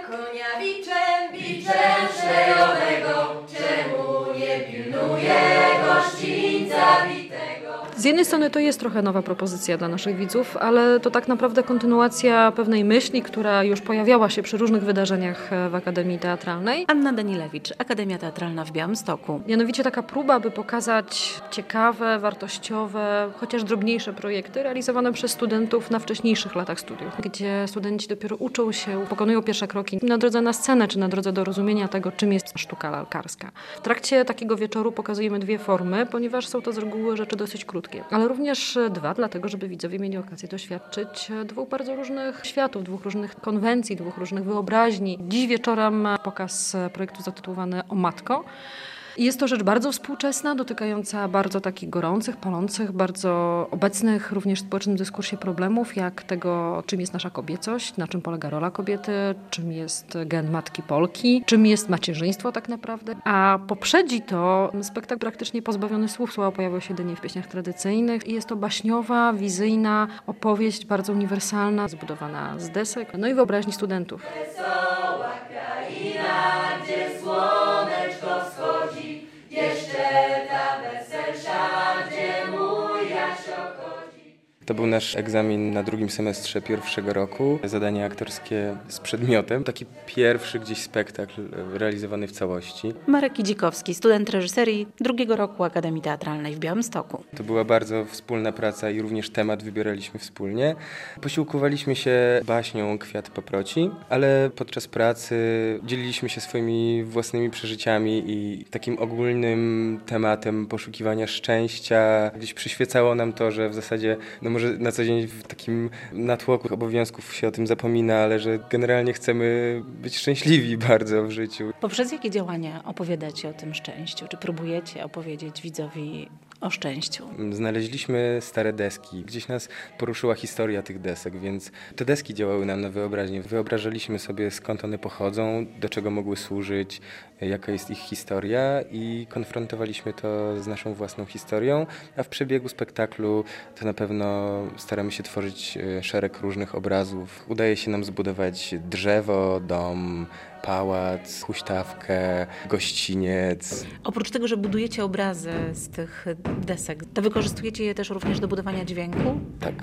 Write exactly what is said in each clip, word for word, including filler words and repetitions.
konia biczem, biczem szlejowego, czemu nie pilnuje gościńca bitego? Z jednej strony to jest trochę nowa propozycja dla naszych widzów, ale to tak naprawdę kontynuacja pewnej myśli, która już pojawiała się przy różnych wydarzeniach w Akademii Teatralnej. Anna Danilewicz, Akademia Teatralna w Białymstoku. Mianowicie taka próba, by pokazać ciekawe, wartościowe, chociaż drobniejsze projekty realizowane przez studentów na wcześniejszych latach studiów, gdzie studenci dopiero uczą się, pokonują pierwsze kroki na drodze na scenę, czy na drodze do rozumienia tego, czym jest sztuka lalkarska. W trakcie takiego wieczoru pokazujemy dwie formy, ponieważ są to z reguły rzeczy dosyć krótkie. Ale również dwa, dlatego żeby widzowie mieli okazję doświadczyć dwóch bardzo różnych światów, dwóch różnych konwencji, dwóch różnych wyobraźni. Dziś wieczorem pokaz projektu zatytułowany O Matko. I jest to rzecz bardzo współczesna, dotykająca bardzo takich gorących, palących, bardzo obecnych również w społecznym dyskursie problemów, jak tego, czym jest nasza kobiecość, na czym polega rola kobiety, czym jest gen matki Polki, czym jest macierzyństwo tak naprawdę. A poprzedzi to spektakl praktycznie pozbawiony słów, słowa pojawiają się jedynie w pieśniach tradycyjnych i jest to baśniowa, wizyjna opowieść, bardzo uniwersalna, zbudowana z desek, no i wyobraźni studentów. Wesoła kraina, gdzie słoneczko wschodzi, jeszcze ta weselsza, gdzie mój Jasio chodzi. To był nasz egzamin na drugim semestrze pierwszego roku. Zadanie aktorskie z przedmiotem. Taki pierwszy gdzieś spektakl realizowany w całości. Marek Idzikowski, student reżyserii drugiego roku Akademii Teatralnej w Białymstoku. To była bardzo wspólna praca i również temat wybieraliśmy wspólnie. Posiłkowaliśmy się baśnią Kwiat paproci, ale podczas pracy dzieliliśmy się swoimi własnymi przeżyciami i takim ogólnym tematem poszukiwania szczęścia. Gdzieś przyświecało nam to, że w zasadzie no może na co dzień w takim natłoku obowiązków się o tym zapomina, ale że generalnie chcemy być szczęśliwi bardzo w życiu. Poprzez jakie działania opowiadacie o tym szczęściu? Czy próbujecie opowiedzieć widzowi o szczęściu? Znaleźliśmy stare deski. Gdzieś nas poruszyła historia tych desek, więc te deski działały nam na wyobraźnię. Wyobrażaliśmy sobie, skąd one pochodzą, do czego mogły służyć, jaka jest ich historia i konfrontowaliśmy to z naszą własną historią, a w przebiegu spektaklu to na pewno staramy się tworzyć szereg różnych obrazów. Udaje się nam zbudować drzewo, dom, pałac, huśtawkę, gościniec. Oprócz tego, że budujecie obrazy z tych desek, to wykorzystujecie je też również do budowania dźwięku? Tak.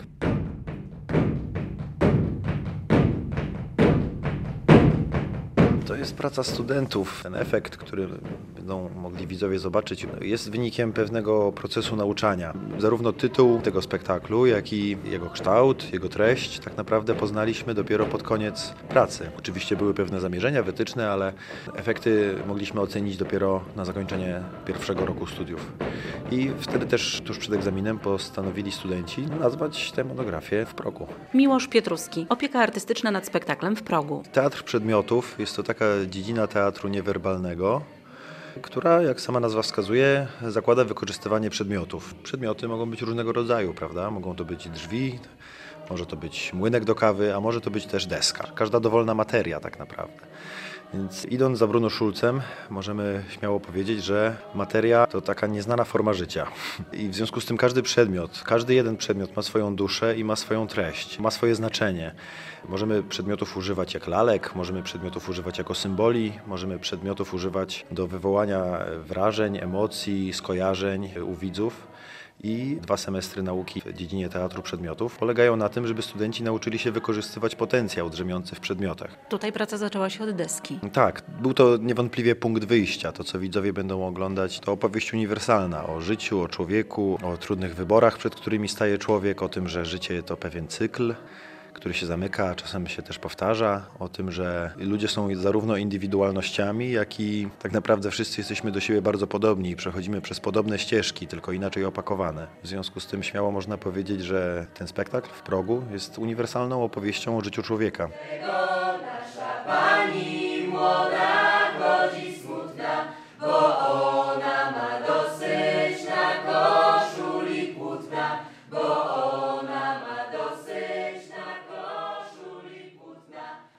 To jest praca studentów. Ten efekt, który będą mogli widzowie zobaczyć, jest wynikiem pewnego procesu nauczania. Zarówno tytuł tego spektaklu, jak i jego kształt, jego treść tak naprawdę poznaliśmy dopiero pod koniec pracy. Oczywiście były pewne zamierzenia, wytyczne, ale efekty mogliśmy ocenić dopiero na zakończenie pierwszego roku studiów. I wtedy też tuż przed egzaminem postanowili studenci nazwać tę monografię W progu. Miłosz Pietruski, opieka artystyczna nad spektaklem W progu. Teatr przedmiotów jest to taka dziedzina teatru niewerbalnego, która, jak sama nazwa wskazuje, zakłada wykorzystywanie przedmiotów. Przedmioty mogą być różnego rodzaju, prawda? Mogą to być drzwi, może to być młynek do kawy, a może to być też deska. Każda dowolna materia tak naprawdę. Więc idąc za Bruno Schulzem, możemy śmiało powiedzieć, że materia to taka nieznana forma życia. I w związku z tym każdy przedmiot, każdy jeden przedmiot ma swoją duszę i ma swoją treść, ma swoje znaczenie. Możemy przedmiotów używać jak lalek, możemy przedmiotów używać jako symboli, możemy przedmiotów używać do wywołania wrażeń, emocji, skojarzeń u widzów. I dwa semestry nauki w dziedzinie teatru przedmiotów polegają na tym, żeby studenci nauczyli się wykorzystywać potencjał drzemiący w przedmiotach. Tutaj praca zaczęła się od deski. Tak, był to niewątpliwie punkt wyjścia. To, co widzowie będą oglądać, to opowieść uniwersalna o życiu, o człowieku, o trudnych wyborach, przed którymi staje człowiek, o tym, że życie to pewien cykl, który się zamyka, a czasem się też powtarza, o tym, że ludzie są zarówno indywidualnościami, jak i tak naprawdę wszyscy jesteśmy do siebie bardzo podobni i przechodzimy przez podobne ścieżki, tylko inaczej opakowane. W związku z tym śmiało można powiedzieć, że ten spektakl W progu jest uniwersalną opowieścią o życiu człowieka. Nasza Pani młoda